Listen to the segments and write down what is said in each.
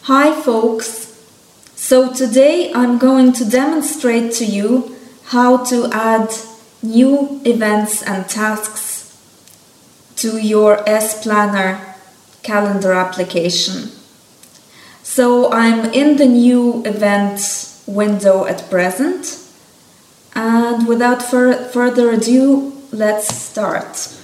Hi folks! So today I'm going to demonstrate to you how to add new events and tasks to your S-Planner calendar application. So I'm in the new event window at present, and without further ado, let's start.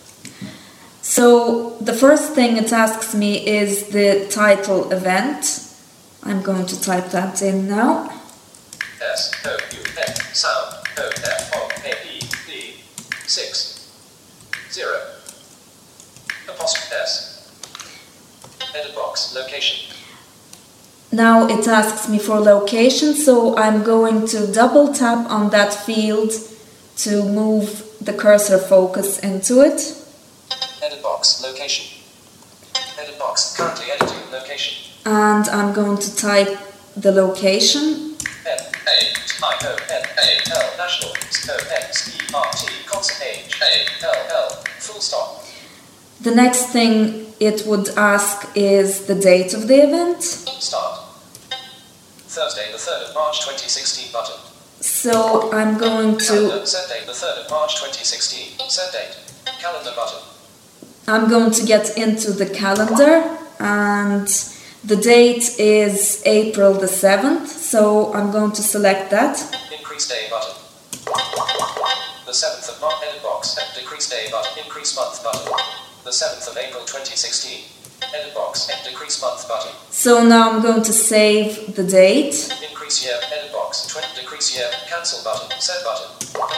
So the first thing it asks me is the title event. I'm going to type that in now. S-O-U-N sound O-F-O-A-E-D 6 0 apostrophe S edit box location. Now it asks me for location, so I'm going to double tap on that field to move the cursor focus into it. Edit box location. Edit box currently editing location. And I'm going to type the location. N-A-I-O-N-A-L National O-N-C-E-R-T Concert H-A-L-L full stop. The next thing it would ask is the date of the event. Start. Thursday the 3rd of March 2016 button. So I'm going to... Set date the 3rd of March 2016. Set date. Calendar button. I'm going to get into the calendar, and the date is April the 7th, so I'm going to select that. Increase day button. The 7th of March, edit box, decrease day button, increase month button. The 7th of April 2016, edit box, decrease month button. So now I'm going to save the date. Increase year, edit box, decrease year, cancel button, set button.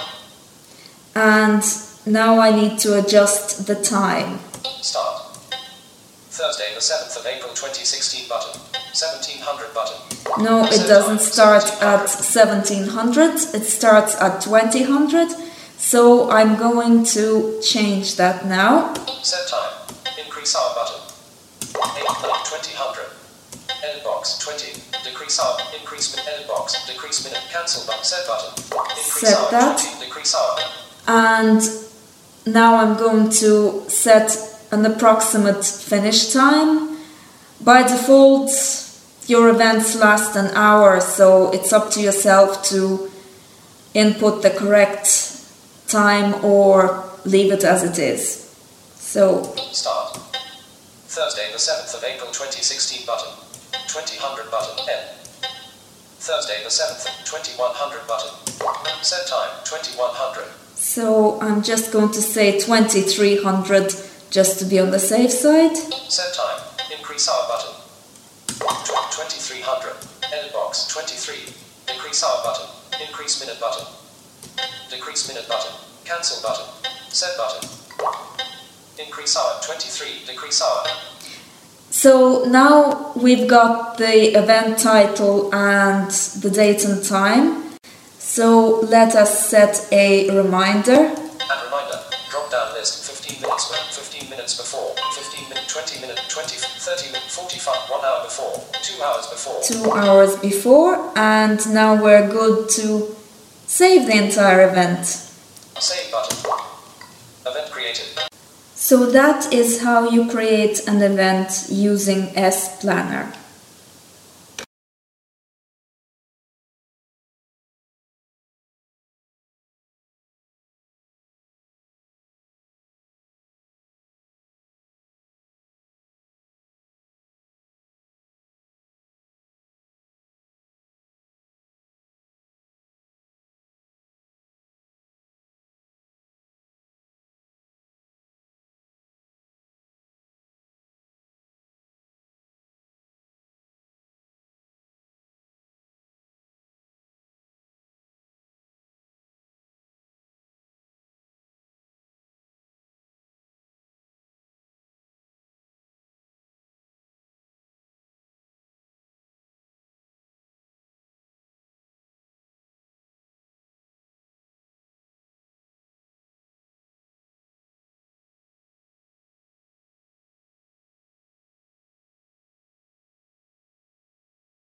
And now I need to adjust the time. Start. Thursday the 7th of April 2016 button. 1700 button. No, it doesn't start at 1700, it starts at 2000. So I'm going to change that now. Set time. Increase hour button. 2000. Edit box 20. Decrease hour. Increase minute. Edit box. Decrease minute. Cancel button. Set button. Increase set hour. that. 20. Decrease hour. And now I'm going to set an approximate finish time. By default, your events last an hour, so it's up to yourself to input the correct time or leave it as it is. So start. Thursday the 7th of April 2016 button. 2000 button. N. Thursday the 7th 2100 button. Set time 2100. So I'm just going to say 2300 just to be on the safe side. Set time. Increase hour button. 2300. Edit box 23. Decrease hour button. Increase minute button. Decrease minute button. Cancel button. Set button. Increase hour 23. Decrease hour. So now we've got the event title and the date and time. So let us set a reminder. And reminder. Drop down list 15 minutes, 15 minutes before, 15 minutes, 20 minutes, 20, 30 minutes, 45, 1 hour before, 2 hours before. 2 hours before, and now we're good to save the entire event. Save button. Event created. So that is how you create an event using S-Planner.